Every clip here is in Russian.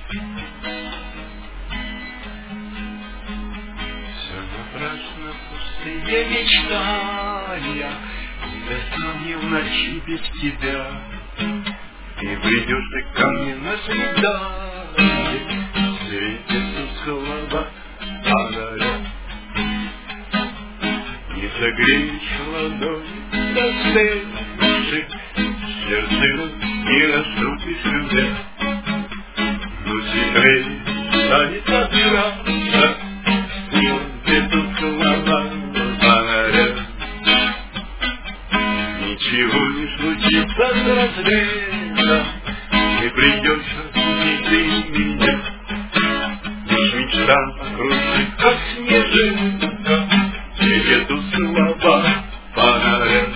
Все напрасно пустые мечтания, до сна в ночи без тебя. И придешь ты ко мне на свидание, светит тусклого фонаря. Не согреешь ладони застывших, сердце не наступишь любя. Но секрет станет отбираться, свет тусклого фонаря. Ничего не случится с рассветом, не придется ни ты меня. Лишь мечта кружит, как снежинка, среди тусклого фонаря.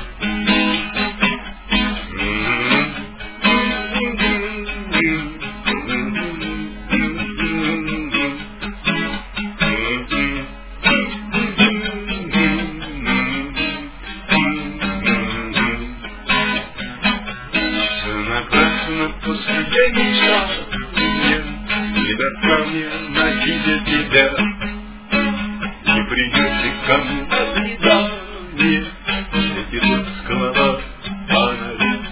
После мечтания, не до сна мне найти тебя. Не придете ко мне на свидание, светит тусклого фонаря.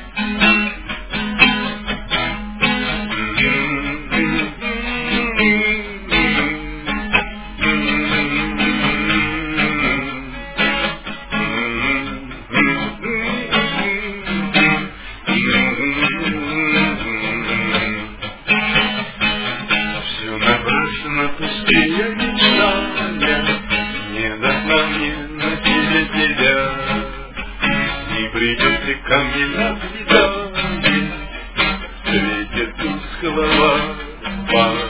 Напрасно пустые мечтания, не до сна мне найти тебя. Не придешь ты ко мне на свидание, светит тусклого фонаря.